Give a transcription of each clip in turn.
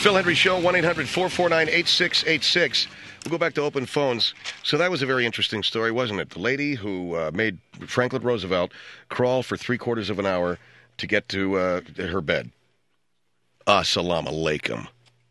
Phil Hendry Show, 1-800-449-8686. We'll go back to open phones. So that was a very interesting story, wasn't it? The lady who made Franklin Roosevelt crawl for 3/4 of an hour to get to her bed. Assalamu alaikum.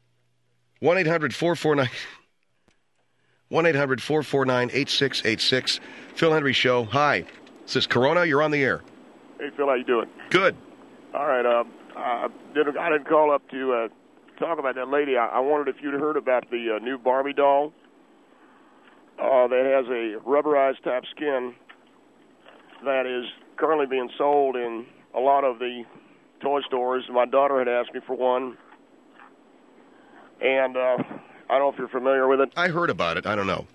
1-800-449-8686. Phil Hendry Show. Hi. This is Corona. You're on the air. Hey, Phil, how you doing? Good. All right. I didn't call up to talk about that lady. I wondered if you'd heard about the new Barbie doll that has a rubberized type skin that is currently being sold in a lot of the toy stores. My daughter had asked me for one, and I don't know if you're familiar with it. I heard about it. I don't know.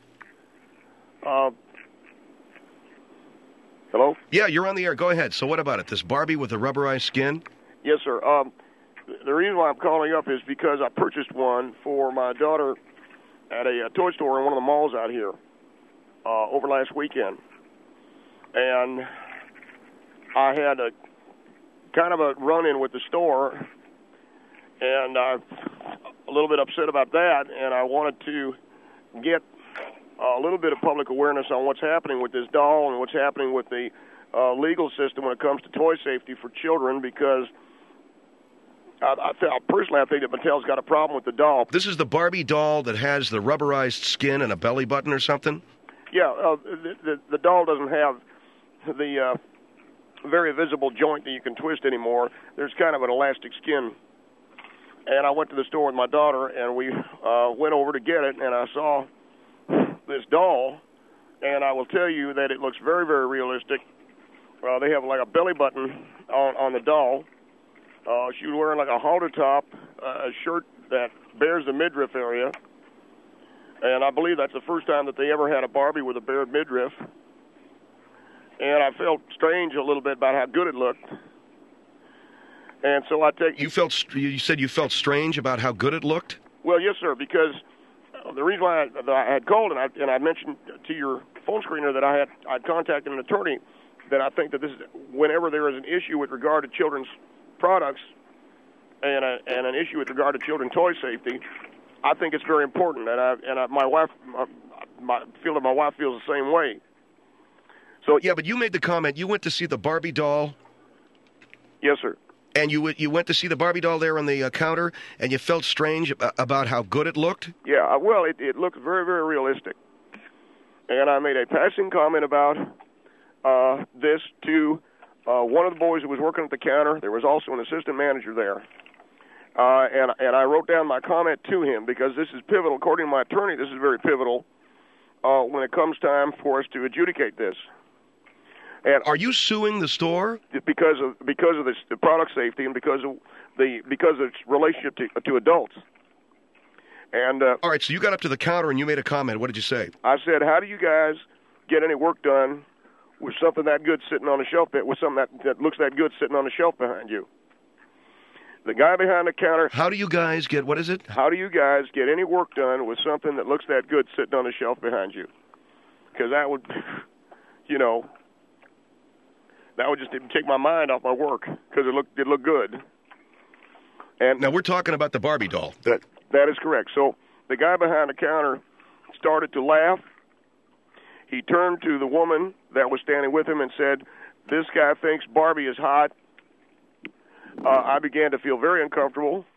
Hello? Yeah, you're on the air. Go ahead. So what about it? This Barbie with the rubberized skin? Yes, sir. The reason why I'm calling up is because I purchased one for my daughter at a toy store in one of the malls out here over last weekend. And I had a kind of a run-in with the store, and I'm a little bit upset about that, and I wanted to get a little bit of public awareness on what's happening with this doll and what's happening with the legal system when it comes to toy safety for children, because personally, I think that Mattel's got a problem with the doll. This is the Barbie doll that has the rubberized skin and a belly button or something? Yeah, the doll doesn't have the very visible joint that you can twist anymore. There's kind of an elastic skin. And I went to the store with my daughter, and we went over to get it, and I saw this doll, and I will tell you that it looks very, very realistic. They have like a belly button on the doll. She was wearing like a halter top, a shirt that bears the midriff area. And I believe that's the first time that they ever had a Barbie with a bared midriff. And I felt strange a little bit about how good it looked. And so I take... You said you felt strange about how good it looked? Well, yes, sir, because the reason why I had called, and I mentioned to your phone screener that I'd contacted an attorney, that I think that this is, whenever there is an issue with regard to children's products and an issue with regard to children's toy safety, I think it's very important, and my wife, I feel that my wife feels the same way. So yeah, but you made the comment. You went to see the Barbie doll. Yes, sir. And you went to see the Barbie doll there on the counter, and you felt strange about how good it looked. Yeah, well, it looked very, very realistic, and I made a passing comment about this to one of the boys who was working at the counter. There was also an assistant manager there. And I wrote down my comment to him because this is pivotal. According to my attorney, this is very pivotal when it comes time for us to adjudicate this. And are you suing the store? Because of the product safety and because of its relationship to adults. And all right, so you got up to the counter and you made a comment. What did you say? I said, "How do you guys get any work done with something that good sitting on the shelf, with something that looks that good sitting on the shelf behind you?" The guy behind the counter... How do you guys get... What is it? How do you guys get any work done with something that looks that good sitting on the shelf behind you? Because that would, that would just take my mind off my work because it looked good. And now we're talking about the Barbie doll. That is correct. So the guy behind the counter started to laugh. He turned to the woman that was standing with him and said, "This guy thinks Barbie is hot." I began to feel very uncomfortable.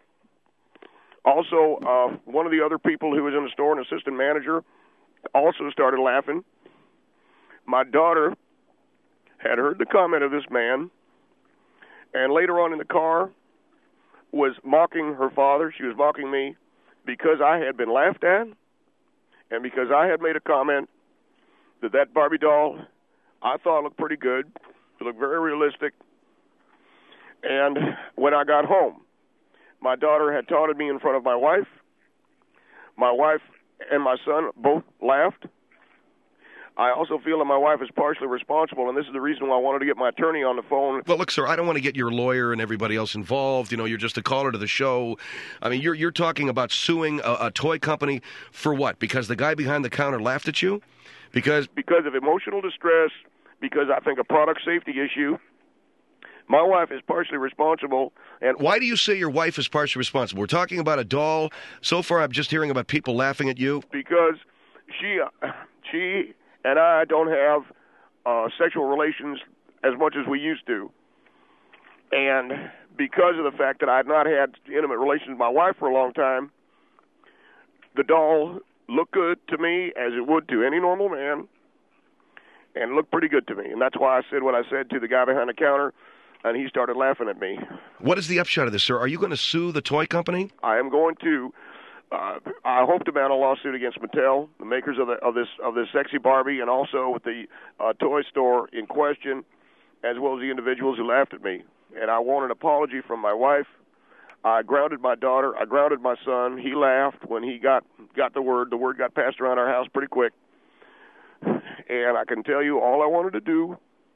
Also, one of the other people who was in the store, an assistant manager, also started laughing. My daughter had heard the comment of this man, and later on in the car was mocking her father. She was mocking me because I had been laughed at and because I had made a comment that Barbie doll I thought looked pretty good. It looked very realistic. And when I got home, my daughter had taunted me in front of my wife. My wife and my son both laughed. I also feel that my wife is partially responsible, and this is the reason why I wanted to get my attorney on the phone. Well, look, sir, I don't want to get your lawyer and everybody else involved. You're just a caller to the show. I mean, you're talking about suing a toy company for what? Because the guy behind the counter laughed at you? Because of emotional distress, because I think a product safety issue, My wife is partially responsible. And why do you say your wife is partially responsible? We're talking about a doll. So far, I'm just hearing about people laughing at you. Because she and I don't have sexual relations as much as we used to. And because of the fact that I had not had intimate relations with my wife for a long time, the doll looked good to me as it would to any normal man, and looked pretty good to me. And that's why I said what I said to the guy behind the counter, and he started laughing at me. What is the upshot of this, sir? Are you going to sue the toy company? I am going to. I hope to mount a lawsuit against Mattel, the makers of this sexy Barbie, and also with the toy store in question, as well as the individuals who laughed at me. And I want an apology from my wife. I grounded my daughter. I grounded my son. He laughed when he got the word. The word got passed around our house pretty quick. And I can tell you all I wanted to do.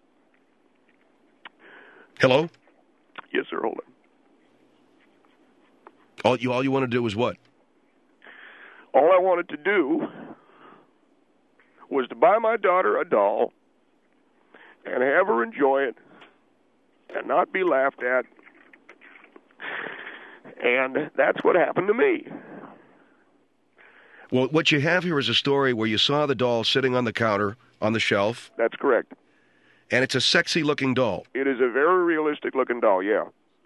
Hello? Yes, sir. Hold on. All you want to do is what? All I wanted to do was to buy my daughter a doll and have her enjoy it and not be laughed at. And that's what happened to me. Well, what you have here is a story where you saw the doll sitting on the counter, on the shelf. That's correct. And it's a sexy-looking doll. It is a very realistic-looking doll, yeah.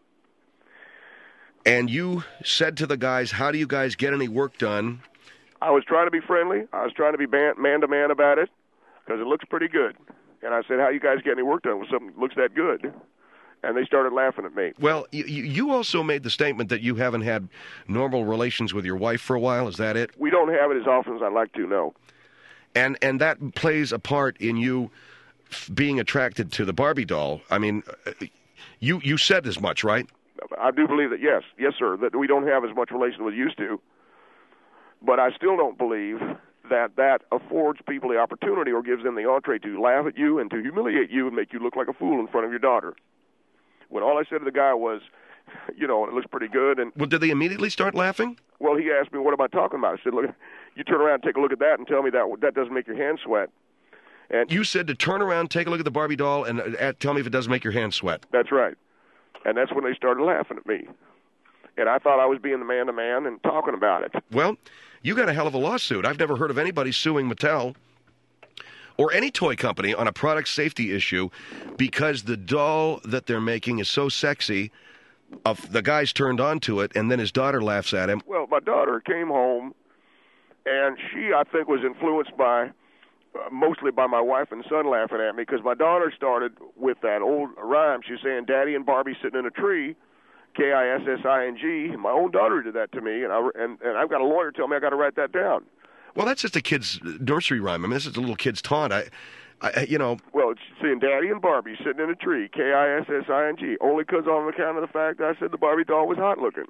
And you said to the guys, how do you guys get any work done? I was trying to be friendly. I was trying to be man-to-man about it because it looks pretty good. And I said, how you guys get any work done with something that looks that good? And they started laughing at me. Well, you also made the statement that you haven't had normal relations with your wife for a while. Is that it? We don't have it as often as I'd like to, no. And that plays a part in you being attracted to the Barbie doll. I mean, you said as much, right? I do believe that, yes. Yes, sir, that we don't have as much relation as we used to. But I still don't believe that affords people the opportunity or gives them the entree to laugh at you and to humiliate you and make you look like a fool in front of your daughter. When all I said to the guy was, it looks pretty good. And well, did they immediately start laughing? Well, he asked me, what am I talking about? I said, look, you turn around and take a look at that and tell me that doesn't make your hands sweat. And you said to turn around, take a look at the Barbie doll, and tell me if it doesn't make your hands sweat. That's right. And that's when they started laughing at me. And I thought I was being the man-to-man and talking about it. Well, you got a hell of a lawsuit. I've never heard of anybody suing Mattel or any toy company on a product safety issue because the doll that they're making is so sexy, the guy's turned on to it, and then his daughter laughs at him. Well, my daughter came home, and she, I think, was influenced by mostly by my wife and son laughing at me because my daughter started with that old rhyme. She was saying, Daddy and Barbie sitting in a tree, Kissing. My own daughter did that to me, and I've got a lawyer tell me I got to write that down. Well, that's just a kid's nursery rhyme. I mean, this is a little kid's taunt. Well, it's saying Daddy and Barbie sitting in a tree, Kissing, only because on account of the fact that I said the Barbie doll was hot looking.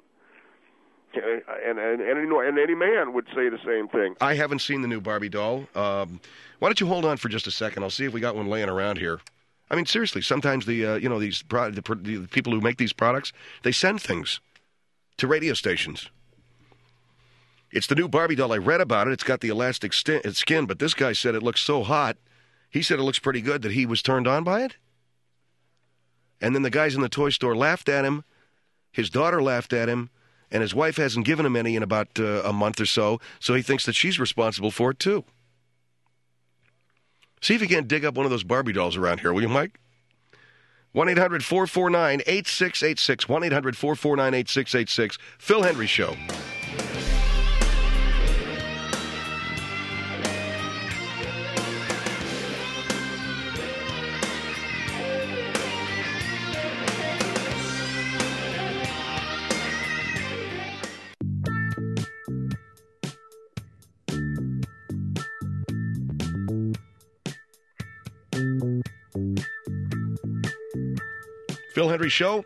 And any man would say the same thing. I haven't seen the new Barbie doll. Why don't you hold on for just a second? I'll see if we got one laying around here. I mean, seriously, sometimes the people who make these products, they send things to radio stations. It's the new Barbie doll. I read about it. It's got the elastic skin, but this guy said it looks so hot. He said it looks pretty good that he was turned on by it. And then the guys in the toy store laughed at him. His daughter laughed at him. And his wife hasn't given him any in about a month or so he thinks that she's responsible for it, too. See if you can't dig up one of those Barbie dolls around here, will you, Mike? 1-800-449-8686. 1-800-449-8686. Phil Hendry Show. Phil Hendry Show,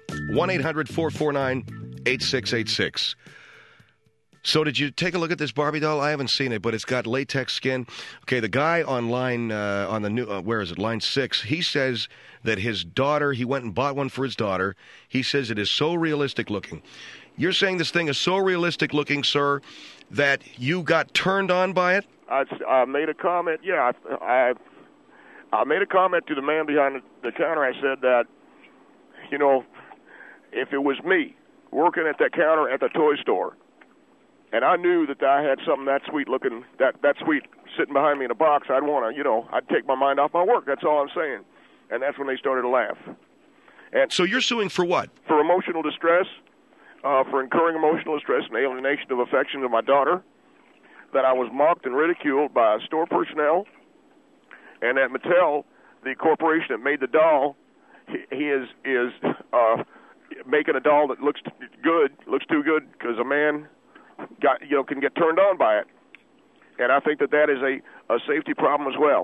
1-800-449-8686. So did you take a look at this Barbie doll? I haven't seen it, but it's got latex skin. Okay, the guy on line, on the new, line 6, he says that his daughter, he went and bought one for his daughter. He says it is so realistic looking. You're saying this thing is so realistic looking, sir, that you got turned on by it? I made a comment, yeah. I made a comment to the man behind the counter. I said that, you know, if it was me working at that counter at the toy store, and I knew that I had something that sweet looking, that sweet sitting behind me in a box, I'd want to, you know, I'd take my mind off my work. That's all I'm saying. And that's when they started to laugh. And So you're suing for what? for emotional distress, for incurring emotional distress and alienation of affection of my daughter, that I was mocked and ridiculed by store personnel, and that Mattel, the corporation that made the doll, he is making a doll that looks too good because a man can get turned on by it, and I think that is a safety problem as well.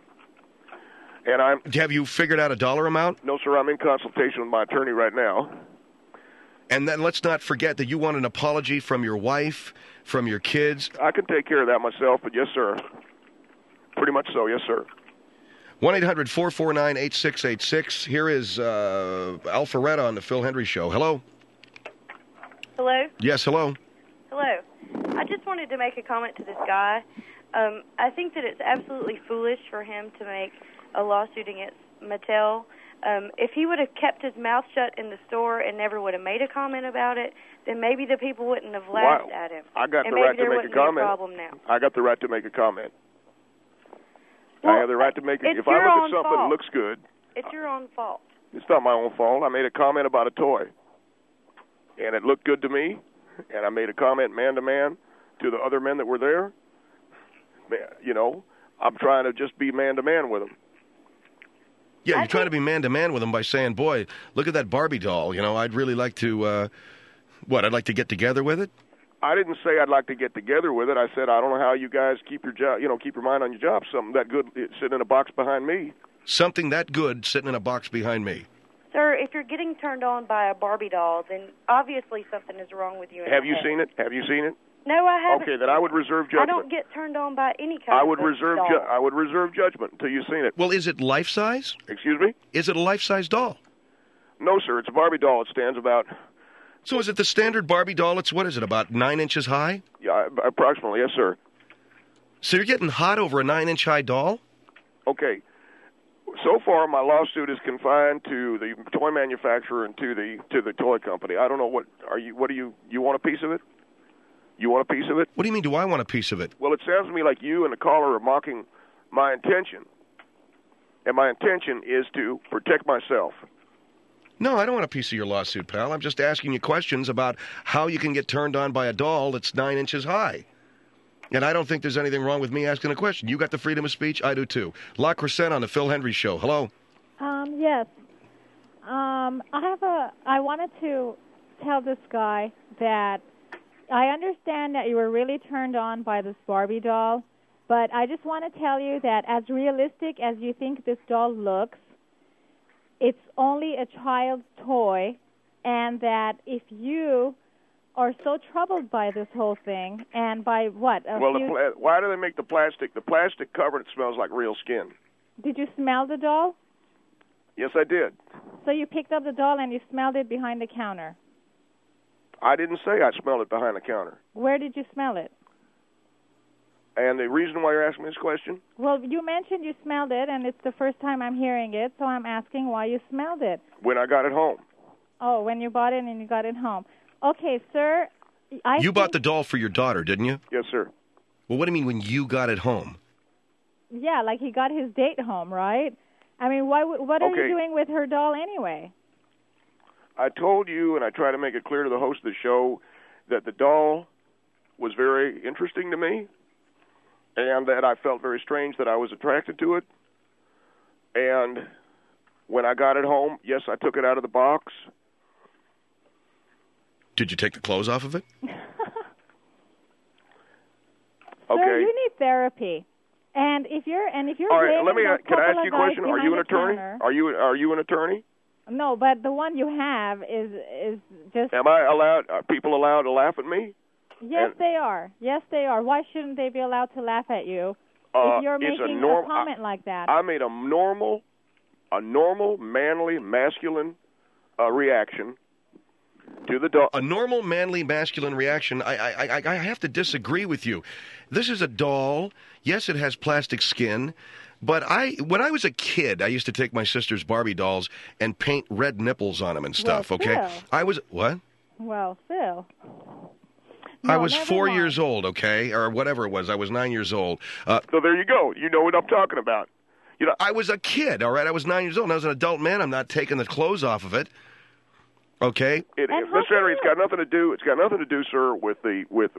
And Have you figured out a dollar amount? No, sir. I'm in consultation with my attorney right now. And then let's not forget that you want an apology from your wife, from your kids. I can take care of that myself, but yes, sir. Pretty much so, yes, sir. 1-800-449-8686. Here is Alpharetta on the Phil Hendry Show. Hello? Hello? Yes, hello. Hello. I just wanted to make a comment to this guy. I think that it's absolutely foolish for him to make a lawsuit against Mattel. If he would have kept his mouth shut in the store and never would have made a comment about it, then maybe the people wouldn't have laughed at him. I got and the right maybe to make a comment. A problem now. I got the right to make a comment. Well, I have the right to make it. It's If I your look own at something fault. that looks good, It's your own fault. it's not my own fault. I made a comment about a toy, and it looked good to me, and I made a comment man to man to the other men that were there. You know, I'm trying to just be man to man with them. Yeah, you're trying to be man-to-man with them by saying, boy, look at that Barbie doll. You know, I'd really like to, I'd like to get together with it? I didn't say I'd like to get together with it. I said I don't know how you guys keep your job, keep your mind on your job. Something that good sitting in a box behind me. Something that good sitting in a box behind me. Sir, if you're getting turned on by a Barbie doll, then obviously something is wrong with you. Have you seen it? Have you seen it? No, I haven't. Okay, then I would reserve judgment. I don't get turned on by any kind of doll. I would reserve judgment until you've seen it. Well, is it life-size? Excuse me? Is it a life-size doll? No, sir. It's a Barbie doll. It stands about... So is it the standard Barbie doll? It's, what is it, about 9 inches high? Yeah, approximately, yes, sir. So you're getting hot over a 9-inch high doll? Okay. So far, my lawsuit is confined to the toy manufacturer and to the toy company. I don't know what do you want a piece of it? You want a piece of it? What do you mean, do I want a piece of it? Well, it sounds to me like you and the caller are mocking my intention. And my intention is to protect myself. No, I don't want a piece of your lawsuit, pal. I'm just asking you questions about how you can get turned on by a doll that's 9 inches high. And I don't think there's anything wrong with me asking a question. You got the freedom of speech. I do, too. La Crescent on the Phil Hendry Show. Hello? Yes. I wanted to tell this guy that I understand that you were really turned on by this Barbie doll, but I just want to tell you that as realistic as you think this doll looks, it's only a child's toy, and that if you are so troubled by this whole thing, and by what? Why do they make the plastic? The plastic cover, it smells like real skin. Did you smell the doll? Yes, I did. So you picked up the doll and you smelled it behind the counter? I didn't say I smelled it behind the counter. Where did you smell it? And the reason why you're asking me this question? Well, you mentioned you smelled it, and it's the first time I'm hearing it, so I'm asking why you smelled it. When I got it home. Oh, when you bought it and you got it home. Okay, sir. You bought the doll for your daughter, didn't you? Yes, sir. Well, what do you mean when you got it home? Yeah, like he got his date home, right? I mean, what are you doing with her doll anyway? I told you, and I try to make it clear to the host of the show, that the doll was very interesting to me, and that I felt very strange that I was attracted to it. And when I got it home, yes, I took it out of the box. Did you take the clothes off of it? Okay. Sir, you need therapy. And if you're all right, can I ask you a question? Are you an attorney? Are you an attorney? No, but the one you have is just... Am I allowed, are people allowed to laugh at me? Yes, they are. Yes, they are. Why shouldn't they be allowed to laugh at you if you're making a comment like that? I made a normal, manly, masculine reaction to the doll. A normal, manly, masculine reaction. I have to disagree with you. This is a doll. Yes, it has plastic skin. But when I was a kid, I used to take my sister's Barbie dolls and paint red nipples on them and stuff, Well, okay? Phil. I was, what? Well, Phil. I No, was never 4 mind. years old, okay? Or whatever it was. I was 9 years old. So there you go. You know what I'm talking about. You know, I was a kid, all right? I was 9 years old. And I was an adult man. I'm not taking the clothes off of it. Okay? Miss And how Henry, come it's got nothing to do. It's got nothing to do, sir, with the with.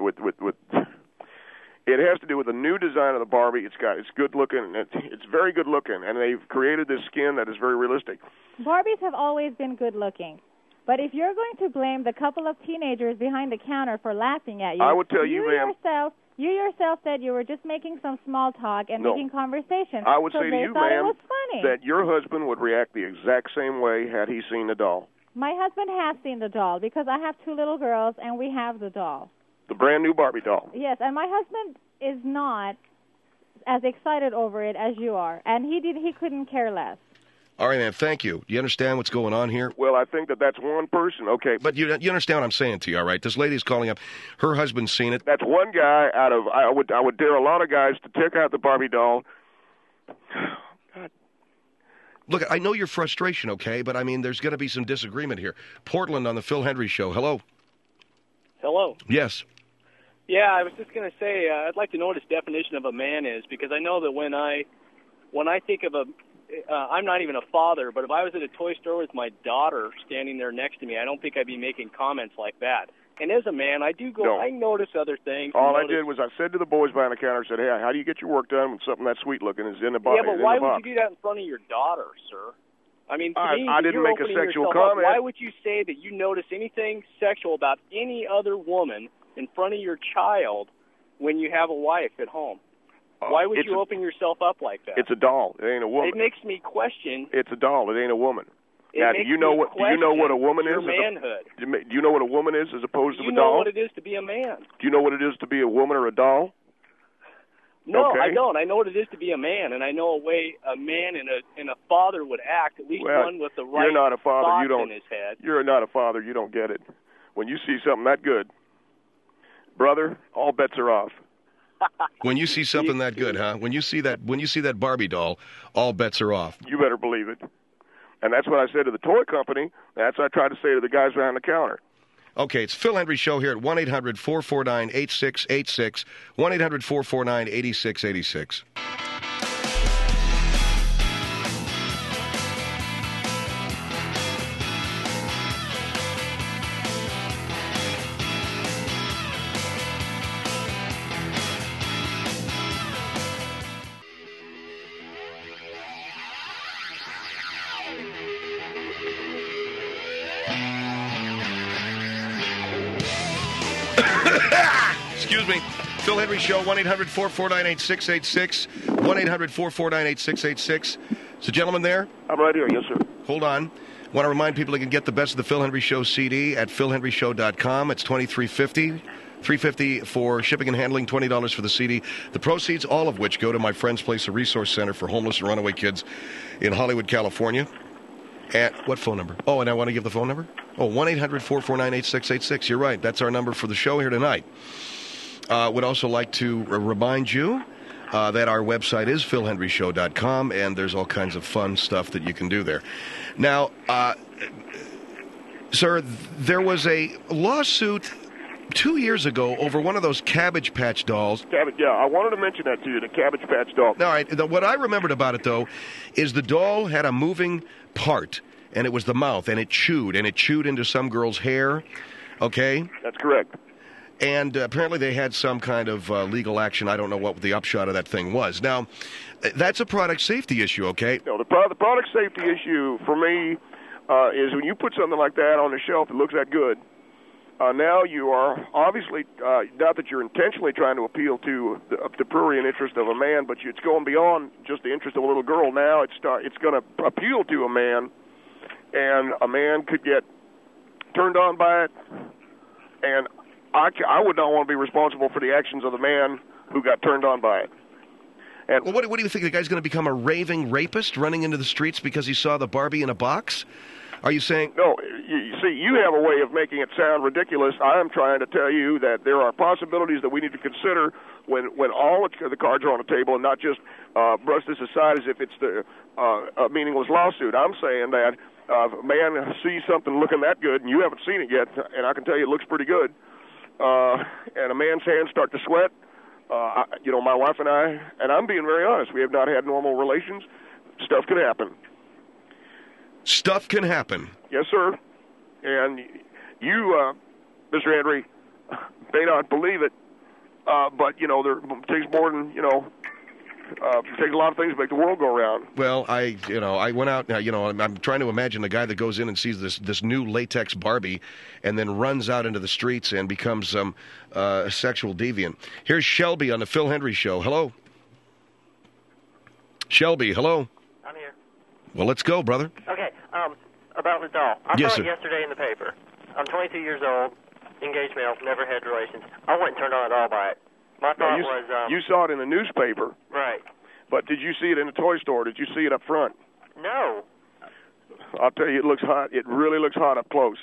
It has to do with the new design of the Barbie. It's good looking. And it's very good looking, and they've created this skin that is very realistic. Barbies have always been good looking. But if you're going to blame the couple of teenagers behind the counter for laughing at you, I would tell you, ma'am. You yourself said you were just making some small talk and No. making conversation. I would so say to they you, thought it ma'am, was funny. that your husband would react the exact same way had he seen the doll. My husband has seen the doll because I have 2 little girls and we have the doll. The brand new Barbie doll. Yes, and my husband is not as excited over it as you are, and he couldn't care less. All right, man, thank you. You understand what's going on here? Well, I think that's one person. Okay, But you understand what I'm saying to you, all right? This lady's calling up. Her husband's seen it. that's one guy out of. I would dare a lot of guys to check out the Barbie doll. Look, I know your frustration, okay? But, I mean, there's going to be some disagreement here. Portland on the Phil Hendry Show. Hello? Hello. Yes. Yeah, I was just going to say I'd like to know what his definition of a man is, because I know that when I think of I'm not even a father, but if I was at a toy store with my daughter standing there next to me, I don't think I'd be making comments like that. And as a man, I do go. No. I notice other things. All I did was I said to the boys behind the counter, I said, "Hey, how do you get your work done when something that sweet looking is in the box?" Yeah, but why would you do that in front of your daughter, sir? I mean, to me, I didn't you're make a opening sexual yourself up. comment. Why would you say that you notice anything sexual about any other woman in front of your child when you have a wife at home? Why would you open yourself up like that? It's a doll. It ain't a woman. It makes me question. It's a doll. It ain't a woman. It Now, makes do you know me what a woman your is? manhood. Do you know what a woman is as opposed Do to you a know doll? what it is to be a man? Do you know what it is to be a woman or a doll? No, Okay. I don't. I know what it is to be a man, and I know a way a man and a father would act. At least Well, one with the right you're not a father. thoughts You don't. in his head. You're not a father. You don't get it. When you see something that good, brother, all bets are off. When you see something that good, huh? When you see that Barbie doll, all bets are off. You better believe it. And that's what I said to the toy company. That's what I tried to say to the guys behind the counter. Okay, it's Phil Hendry Show here at 1-800-449-8686, 1-800-449-8686. Excuse me. Phil Hendry Show, 1-800-449-8686, 1-800-449-8686. Is a gentleman there? I'm right here. Yes, sir. Hold on. Want to remind people they can get the best of the Phil Hendry Show CD at philhenryshow.com. It's $23.50. $3.50 for shipping and handling, $20 for the CD. The proceeds, all of which go to my friend's place, a resource center for homeless and runaway kids in Hollywood, California. At what phone number? Oh, and I want to give the phone number? Oh, 1-800-449-8686. You're right. That's our number for the show here tonight. Would also like to remind you that our website is philhenryshow.com, and there's all kinds of fun stuff that you can do there. Now, sir, there was a lawsuit 2 years ago over one of those Cabbage Patch dolls. Yeah, I wanted to mention that to you, the Cabbage Patch doll. All right, what I remembered about it, though, is the doll had a moving part, and it was the mouth, and it chewed into some girl's hair, okay? That's correct. And apparently they had some kind of legal action. I don't know what the upshot of that thing was. Now, that's a product safety issue, okay? No, the product safety issue for me is when you put something like that on the shelf that looks that good, now you are obviously, not that you're intentionally trying to appeal to the prurient interest of a man, but it's going beyond just the interest of a little girl. Now it's going to appeal to a man, and a man could get turned on by it, and I would not want to be responsible for the actions of the man who got turned on by it. And well, what do you think? The guy's going to become a raving rapist running into the streets because he saw the Barbie in a box? Are you saying? No, you see, you have a way of making it sound ridiculous. I am trying to tell you that there are possibilities that we need to consider when all the cards are on the table, and not just brush this aside as if it's a meaningless lawsuit. I'm saying that if a man sees something looking that good, and you haven't seen it yet, and I can tell you it looks pretty good, and a man's hands start to sweat, my wife and I, and I'm being very honest, we have not had normal relations. Stuff can happen. Stuff can happen. Yes, sir. And you, Mr. Henry, may not believe it, but, there takes more than, it takes a lot of things to make the world go around. Well, I went out, I'm trying to imagine the guy that goes in and sees this new latex Barbie and then runs out into the streets and becomes some sexual deviant. Here's Shelby on the Phil Hendry Show. Hello. Shelby, hello. I'm here. Well, let's go, brother. Okay, about the doll. I Yes, saw sir. it yesterday in the paper. I'm 22 years old, engaged male, never had relations. I wasn't turned on at all by it. My thought was... you saw it in the newspaper. Right. But did you see it in the toy store? Did you see it up front? No. I'll tell you, it looks hot. It really looks hot up close.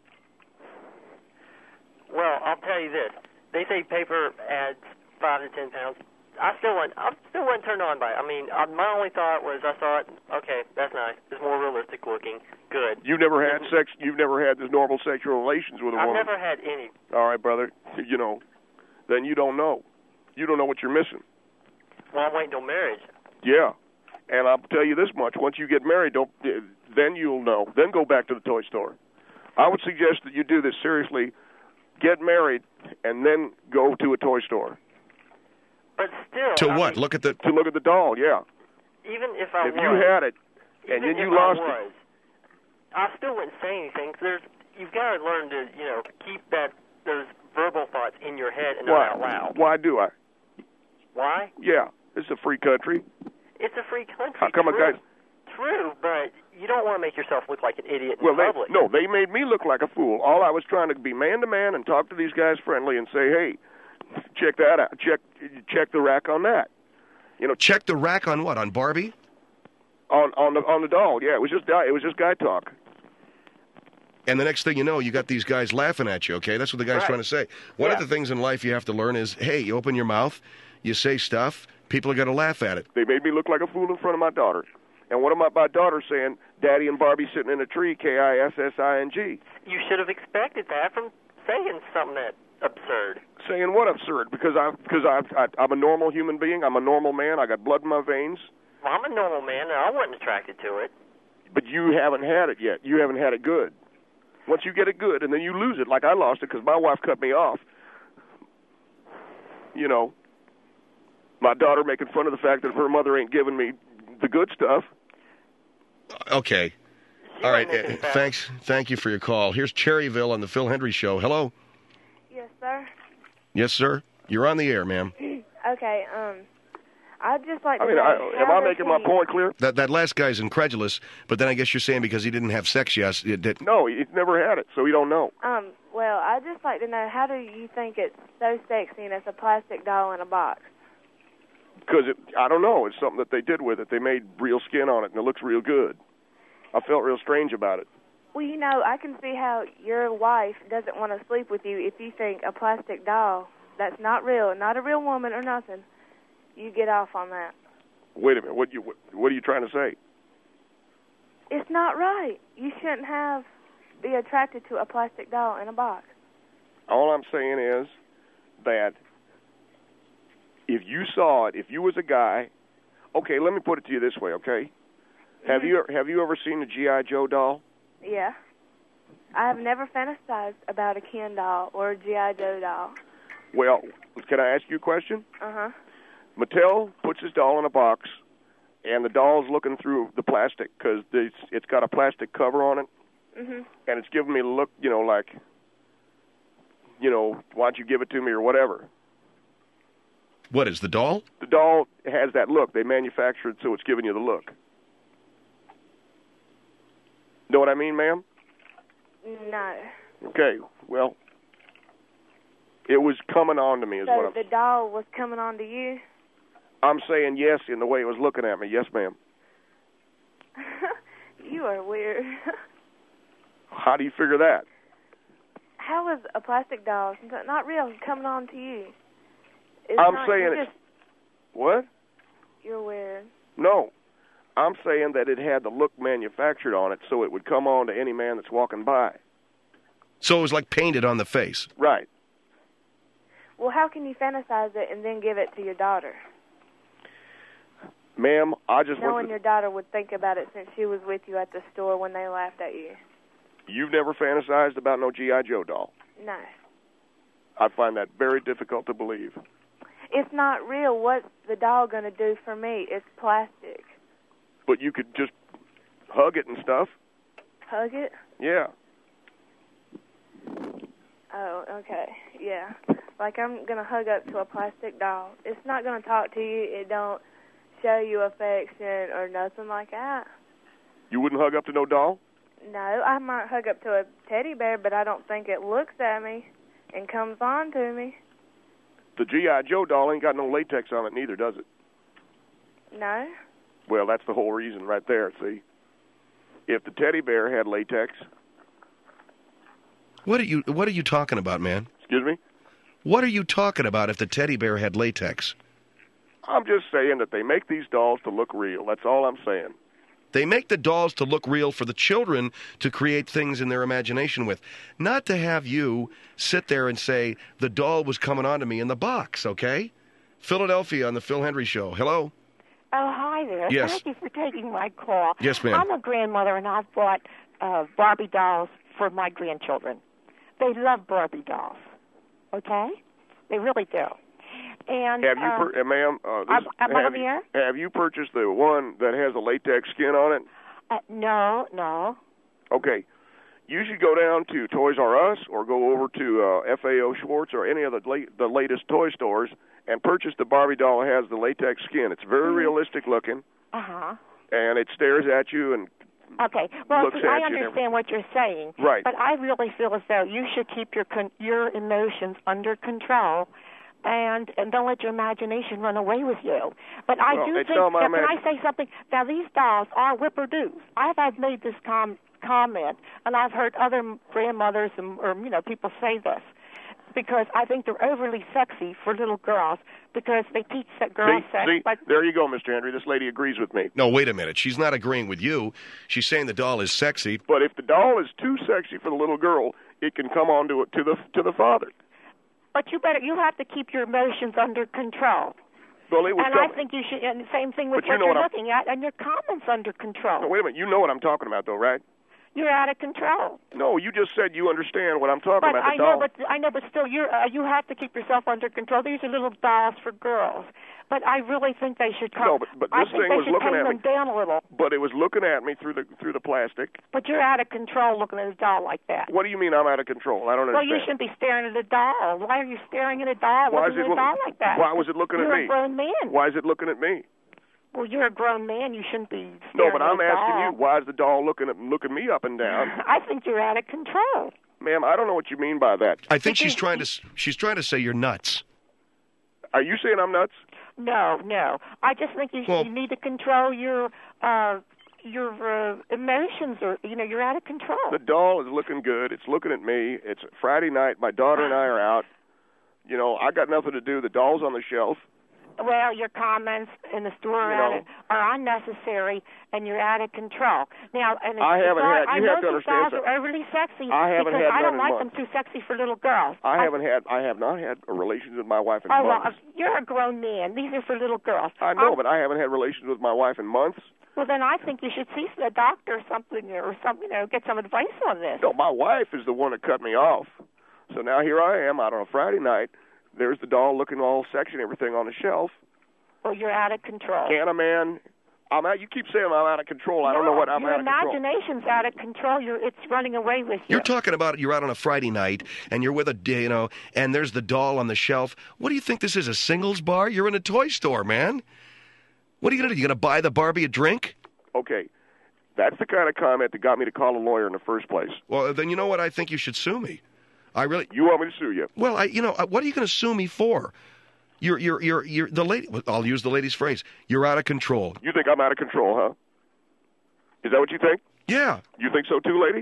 Well, I'll tell you this. They say paper adds 5 to 10 pounds. I still wasn't turned on by it. I mean, my only thought was I saw it, okay, that's nice. It's more realistic looking. Good. You've never had sex? You've never had this normal sexual relations with a woman? I've never had any. All right, brother. Then you don't know. You don't know what you're missing. Well, I'm waiting till marriage. Yeah. And I'll tell you this much. Once you get married, then you'll know. Then go back to the toy store. I would suggest that you do this seriously. Get married, and then go to a toy store. But still... To what? Look at the... To look at the doll, yeah. Even if I If you had it, and then you lost it... I still wouldn't say anything. You've got to learn to, keep those verbal thoughts in your head and not out loud. Why do I? Why? Yeah, this is a free country. It's a free country. How come a guy... True, but you don't want to make yourself look like an idiot in public. They made me look like a fool. All I was trying to be man to man and talk to these guys friendly and say, hey, check that out. Check the rack on that. Check the rack on what? On Barbie? On the doll. Yeah, it was just guy talk. And the next thing you know, you got these guys laughing at you, okay? That's what the guy's trying to say. One of the things in life you have to learn is, hey, you open your mouth, you say stuff, people are going to laugh at it. They made me look like a fool in front of my daughter. And what about my daughter saying, Daddy and Barbie sitting in a tree, Kissing? You should have expected that from saying something that absurd. Saying what absurd? Because I'm a normal human being. I'm a normal man. I got blood in my veins. Well, I'm a normal man, and I wasn't attracted to it. But you haven't had it yet. You haven't had it good. Once you get it good, and then you lose it, like I lost it because my wife cut me off. My daughter making fun of the fact that her mother ain't giving me the good stuff. Okay. All right. Thanks. Thank you for your call. Here's Cherryville on the Phil Hendry Show. Hello. Yes, sir. Yes, sir. You're on the air, ma'am. Okay. I'd just like to am I making my point clear? That last guy's incredulous, but then I guess you're saying because he didn't have sex yet. No, he's never had it, so he don't know. Well, I'd just like to know, how do you think it's so sexy and it's a plastic doll in a box? Because I don't know. It's something that they did with it. They made real skin on it, and it looks real good. I felt real strange about it. Well, I can see how your wife doesn't want to sleep with you if you think a plastic doll that's not real, not a real woman or nothing, you get off on that. Wait a minute. What are you trying to say? It's not right. You shouldn't be attracted to a plastic doll in a box. All I'm saying is that if you saw it, if you was a guy, okay, let me put it to you this way, okay? Mm-hmm. Have you ever seen a G.I. Joe doll? Yeah. I have never fantasized about a Ken doll or a G.I. Joe doll. Well, can I ask you a question? Uh-huh. Mattel puts his doll in a box, and the doll's looking through the plastic because it's got a plastic cover on it, mm-hmm. and it's giving me a look, like, why don't you give it to me or whatever. What is the doll? The doll has that look. They manufacture it so it's giving you the look. Know what I mean, ma'am? No. Okay, well, it was coming on to me is what I'm... So the doll was coming on to you? I'm saying yes in the way it was looking at me. Yes, ma'am. You are weird. How do you figure that? How is a plastic doll, not real, coming on to you? I'm saying it's... What? You're weird. No. I'm saying that it had the look manufactured on it so it would come on to any man that's walking by. So it was like painted on the face. Right. Well, how can you fantasize it and then give it to your daughter? Ma'am, I just Knowing your daughter would think about it since she was with you at the store when they laughed at you. You've never fantasized about no G.I. Joe doll? No. I find that very difficult to believe. It's not real. What's the doll going to do for me? It's plastic. But you could just hug it and stuff. Hug it? Yeah. Oh, okay. Yeah. Like I'm going to hug up to a plastic doll. It's not going to talk to you. It don't show you affection or nothing like that. You wouldn't hug up to no doll? No, I might hug up to a teddy bear, but I don't think it looks at me and comes on to me. The G.I. Joe doll ain't got no latex on it neither, does it? No. Well, that's the whole reason right there, see? If the teddy bear had latex... What are you talking about, man? Excuse me? What are you talking about if the teddy bear had latex? I'm just saying that they make these dolls to look real. That's all I'm saying. They make the dolls to look real for the children to create things in their imagination with. Not to have you sit there and say, the doll was coming on to me in the box, okay? Philadelphia on the Phil Hendry Show. Hello? Oh, hi there. Yes. Thank you for taking my call. Yes, ma'am. I'm a grandmother, and I've bought Barbie dolls for my grandchildren. They love Barbie dolls, okay? They really do. And have you, ma'am? I'm on the air? Have you purchased the one that has a latex skin on it? No. Okay. You should go down to Toys R Us or go over to FAO Schwartz or any of the latest toy stores and purchase the Barbie doll that has the latex skin. It's very realistic looking. Uh-huh. And it stares at you and okay. Well, looks see, I at you. understand what you're saying. Right. But I really feel as though you should keep your emotions under control. And don't let your imagination run away with you. But I do think, can I say something? Now, these dolls are whipperdoos. I've made this comment, and I've heard other grandmothers or people say this, because I think they're overly sexy for little girls because they teach that girls sex. See, there you go, Mr. Henry. This lady agrees with me. No, wait a minute. She's not agreeing with you. She's saying the doll is sexy. But if the doll is too sexy for the little girl, it can come on to the father. But you have to keep your emotions under control. Well, it was and I think you should, and the same thing with what you're looking at, and your comments under control. No, wait a minute. You know what I'm talking about, though, right? You're out of control. No, you just said you understand what I'm talking about. I know, but still, you have to keep yourself under control. These are little dolls for girls. But I really think they should come. No, but this thing was looking at me. I think they should tame them down a little. But it was looking at me through the plastic. But you're out of control looking at a doll like that. What do you mean I'm out of control? I don't understand. Well, you shouldn't be staring at a doll. Why are you staring at a doll? Looking at a doll like that? Why was it looking at me? You're a grown man. Why is it looking at me? Well, you're a grown man. You shouldn't be staring No, but at I'm a asking doll. you, why is the doll looking me up and down? I think you're out of control. Ma'am, I don't know what you mean by that. I think she's trying to say you're nuts. Are you saying I'm nuts? No. I just think you need to control your emotions, or you're out of control. The doll is looking good. It's looking at me. It's Friday night. My daughter and I are out. I got nothing to do. The doll's on the shelf. Well, your comments in the store are unnecessary, and you're out of control. Now, and I haven't had. You have to understand something. Are overly sexy. I haven't had. I don't like them too sexy for little girls. I have not had relations with my wife in months. Well, you're a grown man. These are for little girls. I know, but I haven't had relations with my wife in months. Well, then I think you should see a doctor or something, get some advice on this. No, my wife is the one that cut me off. So now here I am out on a Friday night. There's the doll looking all sexy and everything on the shelf. Well, you're out of control. Can a man? You keep saying I'm out of control. I don't know what I'm out of control. Your imagination's out of control. It's running away with you. You're talking about you're out on a Friday night and you're with and there's the doll on the shelf. What do you think this is, a singles bar? You're in a toy store, man. What are you going to do? You going to buy the Barbie a drink? Okay. That's the kind of comment that got me to call a lawyer in the first place. Well, then you know what? I think you should sue me. You want me to sue you? Well, what are you going to sue me for? You're the lady. I'll use the lady's phrase. You're out of control. You think I'm out of control, huh? Is that what you think? Yeah. You think so too, lady?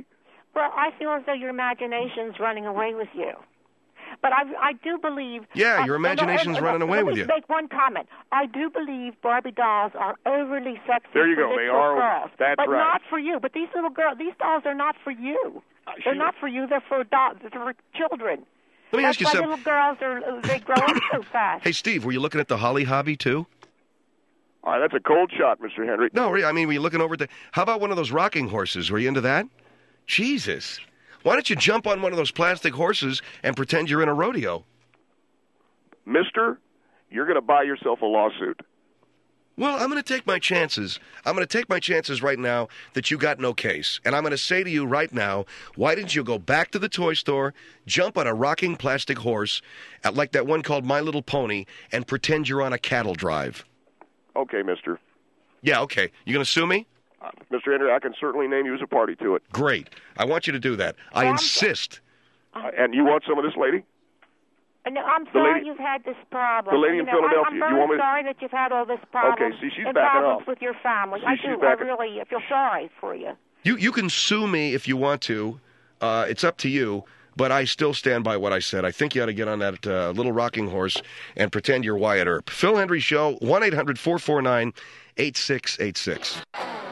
Well, I feel as though your imagination's running away with you. But I do believe... Yeah, your imagination's running away with you. Let me make one comment. I do believe Barbie dolls are overly sexy. There you go. For they are. Girls, that's but right. But not for you. But these little girls, these dolls are not for you. They're not for you. They're for They're for children. Let me ask you something. Little girls they grow up so fast. Hey, Steve, were you looking at the Holly hobby too? All right, that's a cold shot, Mr. Henry. No, I mean, were you looking over at the... How about one of those rocking horses? Were you into that? Jesus. Why don't you jump on one of those plastic horses and pretend you're in a rodeo? Mister, you're going to buy yourself a lawsuit. Well, I'm going to take my chances. I'm going to take my chances right now that you got no case. And I'm going to say to you right now, why didn't you go back to the toy store, jump on a rocking plastic horse, like that one called My Little Pony, and pretend you're on a cattle drive? Okay, mister. Yeah, okay. You going to sue me? Mr. Henry, I can certainly name you as a party to it. Great. I want you to do that. I insist. And you want some of this lady? No, I'm sorry you've had this problem. The lady in Philadelphia. I'm very sorry that you've had all this problem. Okay, see, she's and backing problems off. with your family. I really feel sorry for you. You can sue me if you want to. It's up to you. But I still stand by what I said. I think you ought to get on that little rocking horse and pretend you're Wyatt Earp. Phil Hendry Show, 1-800-449-8686.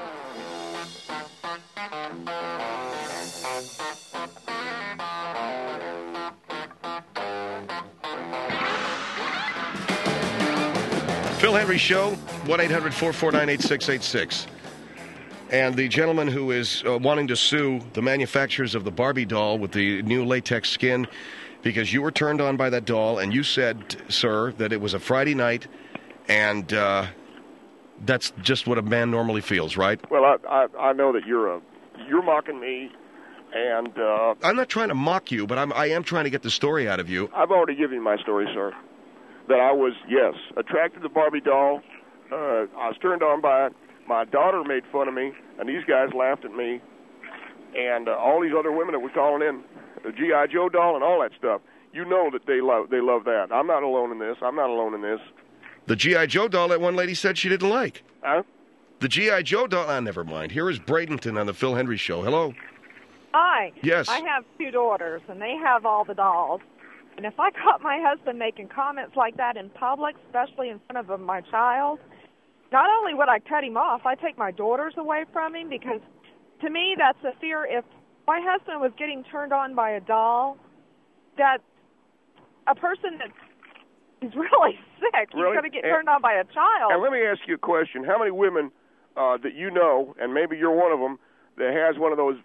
Phil Hendry Show, 1-800-449-8686. And the gentleman who is wanting to sue the manufacturers of the Barbie doll with the new latex skin because you were turned on by that doll and you said, sir, that it was a Friday night and that's just what a man normally feels, right? Well, I know that you're mocking me, and I'm not trying to mock you, but I am trying to get the story out of you. I've already given you my story, sir. That I was, yes, attracted to the Barbie doll. I was turned on by it. My daughter made fun of me, and these guys laughed at me, and all these other women that were calling in, the G.I. Joe doll and all that stuff. You know that they love that. I'm not alone in this. I'm not alone in this. The G.I. Joe doll that one lady said she didn't like. Huh? The G.I. Joe doll... never mind. Here is Bradenton on the Phil Hendry Show. Hello? Hi. Yes. I have 2 daughters, and they have all the dolls. And if I caught my husband making comments like that in public, especially in front of my child, not only would I cut him off, I'd take my daughters away from him because, to me, that's a fear. If my husband was getting turned on by a doll, that a person that is really sick, he's going to get turned on by a child. And let me ask you a question. How many women that you know, and maybe you're one of them, that has one of those,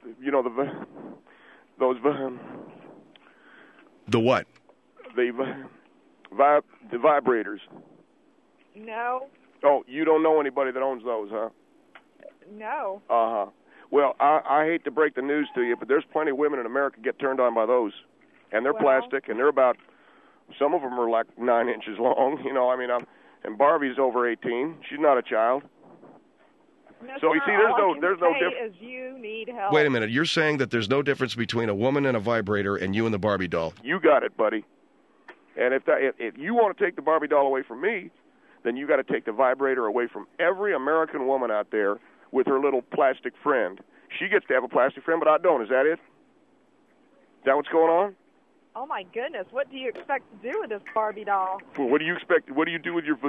the what? The vibrators. No. Oh, you don't know anybody that owns those, huh? No. Uh-huh. Well, I hate to break the news to you, but there's plenty of women in America get turned on by those. And they're plastic, and they're about, some of them are like 9 inches long, and Barbie's over 18. She's not a child. No, so sir, you see, there's no difference. You need help. Wait a minute. You're saying that there's no difference between a woman and a vibrator and you and the Barbie doll? You got it, buddy. And if you want to take the Barbie doll away from me, then you got to take the vibrator away from every American woman out there with her little plastic friend. She gets to have a plastic friend, but I don't. Is that it? Is that what's going on? Oh, my goodness. What do you expect to do with this Barbie doll? Well, what do you expect? What do you do with your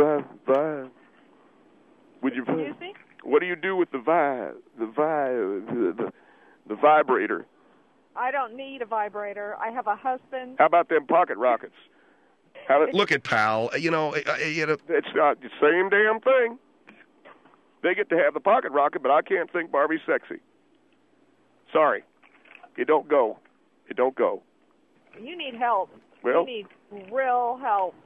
Excuse me? What do you do with the vibrator? I don't need a vibrator. I have a husband. How about them pocket rockets? Look at pal. It's the same damn thing. They get to have the pocket rocket, but I can't think Barbie's sexy. Sorry. It don't go. It don't go. You need help. Well, you need real help.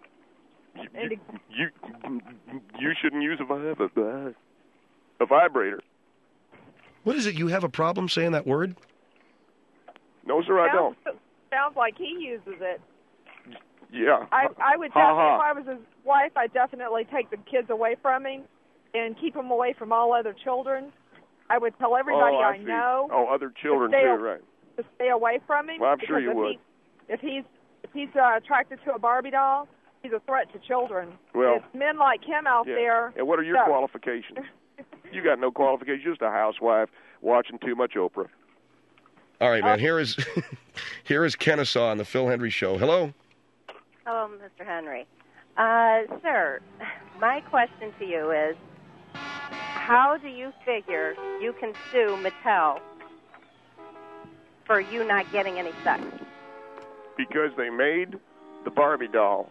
You shouldn't use a vibrator. What is it? You have a problem saying that word? No, sir, I don't. Sounds like he uses it. Yeah. I would definitely, if I was his wife, I'd definitely take the kids away from him and keep him away from all other children. I would tell everybody I know. Oh, other children too, right? To stay away from him. Well, I'm sure you would. If he's attracted to a Barbie doll, he's a threat to children. Well, it's men like him out there. And what are your qualifications? You got no qualifications. You're just a housewife watching too much Oprah. All right, man. Here is Kennesaw on the Phil Hendry Show. Hello. Hello, Mr. Henry. Sir, my question to you is, how do you figure you can sue Mattel for you not getting any sex? Because they made the Barbie doll.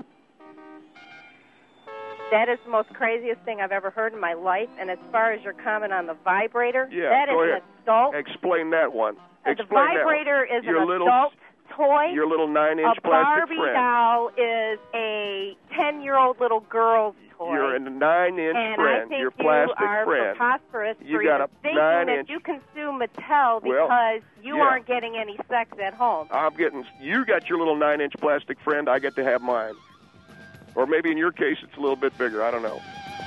That is the most craziest thing I've ever heard in my life. And as far as your comment on the vibrator, that is an adult. Explain that one. The vibrator is an adult toy. Your little 9-inch plastic friend. A Barbie friend. doll is a 10-year-old little girl's toy. You're a 9-inch friend. Your plastic friend. And I think you are preposterous for got a thinking 9-inch. that you can sue Mattel because you aren't getting any sex at home. You got your little 9-inch plastic friend. I get to have mine. Or maybe in your case it's a little bit bigger. I don't know.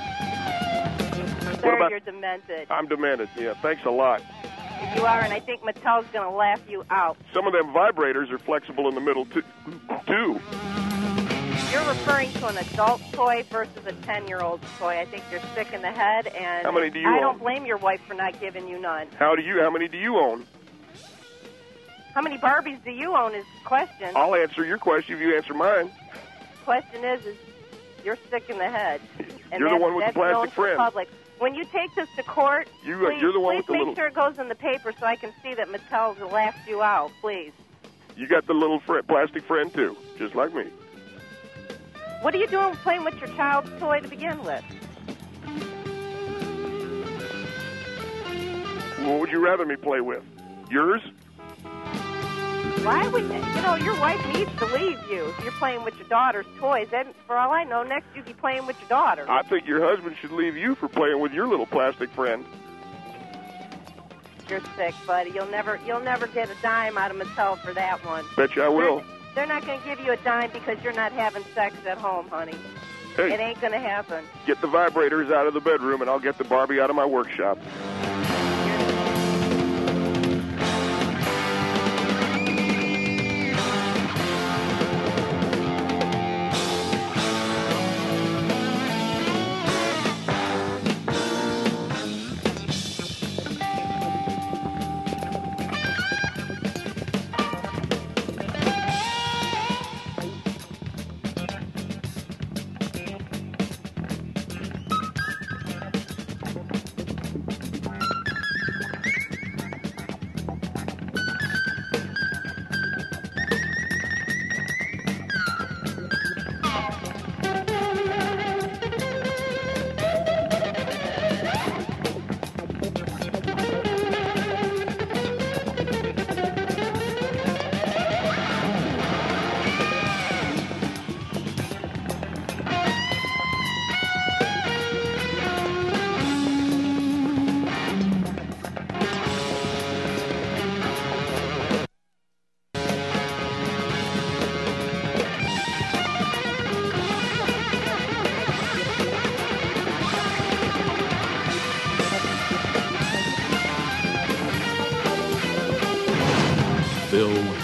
Sir, you're demented. I'm demented. Yeah, thanks a lot. You are, and I think Mattel's going to laugh you out. Some of them vibrators are flexible in the middle, too. You're referring to an adult toy versus a 10-year-old's toy. I think you're sick in the head, and how many do you I own? don't blame your wife for not giving you none. How many do you own? How many Barbies do you own is the question. I'll answer your question if you answer mine. The question is you're sick in the head. And you're the one with the plastic friend. Public. When you take this to court, you're the one with the please make sure it goes in the paper so I can see that Mattel's laughed you out, please. You got the little plastic friend, too, just like me. What are you doing playing with your child's toy to begin with? What would you rather me play with? Yours? Why would your wife needs to leave you if you're playing with your daughter's toys. And for all I know, next you'll be playing with your daughter. I think your husband should leave you for playing with your little plastic friend. You're sick, buddy. You'll never get a dime out of Mattel for that one. Bet you I will. They're not going to give you a dime because you're not having sex at home, honey. Hey, it ain't going to happen. Get the vibrators out of the bedroom, and I'll get the Barbie out of my workshop. Phil